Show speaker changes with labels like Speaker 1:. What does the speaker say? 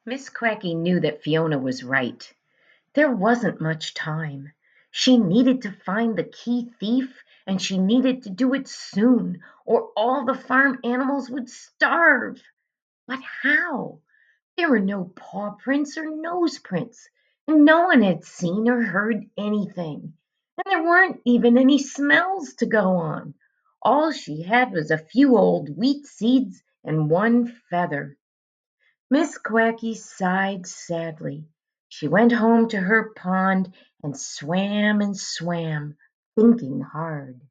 Speaker 1: Miss Quacky knew that Fiona was right. There wasn't much time. She needed to find the key thief, and she needed to do it soon, or all the farm animals would starve. But how? There were no paw prints or nose prints, and no one had seen or heard anything. And there weren't even any smells to go on. All she had was a few old wheat seeds and one feather. Miss Quacky sighed sadly. She went home to her pond and swam, thinking hard.